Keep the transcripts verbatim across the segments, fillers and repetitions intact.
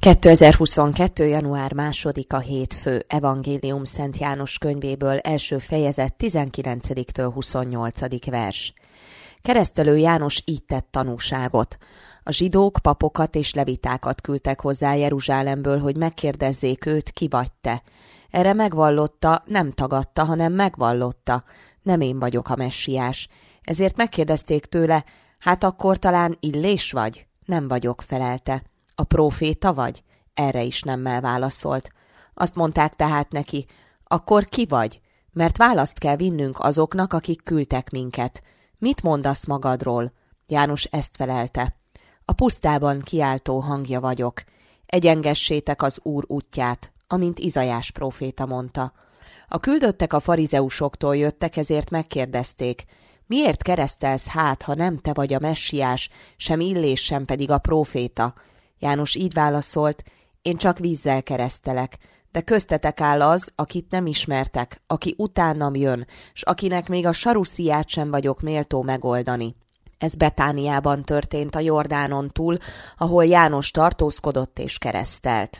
kétezer-huszonkettő. január másodika hétfő. Evangélium Szent János könyvéből, első fejezet, tizenkilencediktől huszonnyolcadik vers. Keresztelő János így tett tanúságot. A zsidók papokat és levitákat küldtek hozzá Jeruzsálemből, hogy megkérdezzék őt, ki vagy te. Erre megvallotta, nem tagadta, hanem megvallotta: nem én vagyok a messiás. Ezért megkérdezték tőle: hát akkor talán Illés vagy? Nem vagyok, felelte. A próféta vagy? Erre is nemmel válaszolt. Azt mondták tehát neki: akkor ki vagy? Mert választ kell vinnünk azoknak, akik küldtek minket. Mit mondasz magadról? János ezt felelte: a pusztában kiáltó hangja vagyok. Egyengessétek az Úr útját, amint Izaiás próféta mondta. A küldöttek a farizeusoktól jöttek, ezért megkérdezték: miért keresztelsz hát, ha nem te vagy a messiás, sem Illés, sem pedig a próféta? János így válaszolt: én csak vízzel keresztelek, de köztetek áll az, akit nem ismertek, aki utánam jön, s akinek még a sarusziját sem vagyok méltó megoldani. Ez Betániában történt a Jordánon túl, ahol János tartózkodott és keresztelt.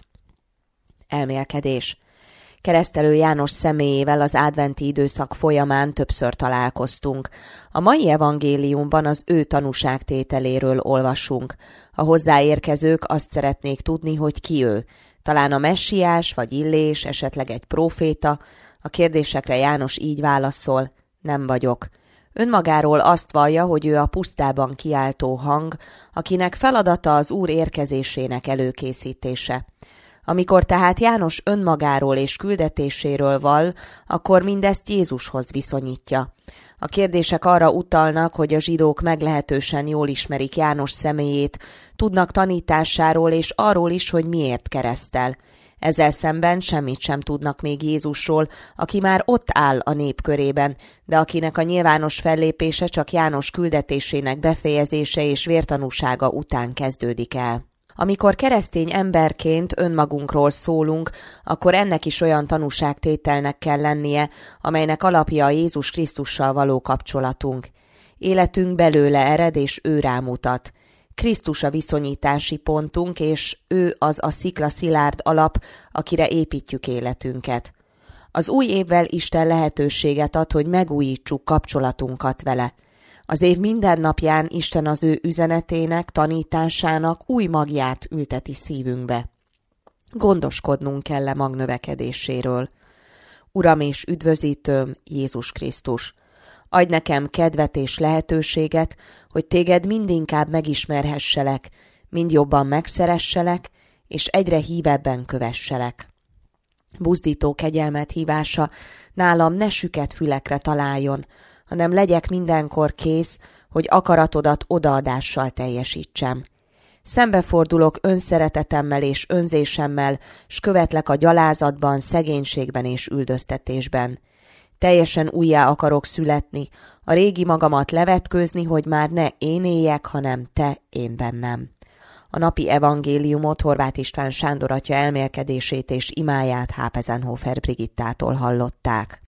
Elmélkedés. Keresztelő János személyével az adventi időszak folyamán többször találkoztunk. A mai evangéliumban az ő tanúságtételéről olvasunk. A hozzáérkezők azt szeretnék tudni, hogy ki ő. Talán a messiás, vagy Illés, esetleg egy próféta. A kérdésekre János így válaszol: nem vagyok. Önmagáról azt vallja, hogy ő a pusztában kiáltó hang, akinek feladata az Úr érkezésének előkészítése. Amikor tehát János önmagáról és küldetéséről vall, akkor mindezt Jézushoz viszonyítja. A kérdések arra utalnak, hogy a zsidók meglehetősen jól ismerik János személyét, tudnak tanításáról és arról is, hogy miért keresztel. Ezzel szemben semmit sem tudnak még Jézusról, aki már ott áll a nép körében, de akinek a nyilvános fellépése csak János küldetésének befejezése és vértanúsága után kezdődik el. Amikor keresztény emberként önmagunkról szólunk, akkor ennek is olyan tanúságtételnek kell lennie, amelynek alapja a Jézus Krisztussal való kapcsolatunk. Életünk belőle ered, és ő rámutat. Krisztus a viszonyítási pontunk, és ő az a szikla szilárd alap, akire építjük életünket. Az új évvel Isten lehetőséget ad, hogy megújítsuk kapcsolatunkat vele. Az év minden napján Isten az ő üzenetének, tanításának új magját ülteti szívünkbe. Gondoskodnunk kell a mag növekedéséről. Uram és üdvözítőm, Jézus Krisztus! Adj nekem kedvet és lehetőséget, hogy téged mindinkább megismerhesselek, mind jobban megszeresselek, és egyre hívebben kövesselek. Buzdító kegyelmet hívása nálam ne süket fülekre találjon, hanem legyek mindenkor kész, hogy akaratodat odaadással teljesítsem. Szembefordulok önszeretetemmel és önzésemmel, s követlek a gyalázatban, szegénységben és üldöztetésben. Teljesen újjá akarok születni, a régi magamat levetkőzni, hogy már ne én éljek, hanem te én bennem. A napi evangéliumot Horváth István Sándor atya elmélkedését és imáját Hápezenhofer Brigittától hallották.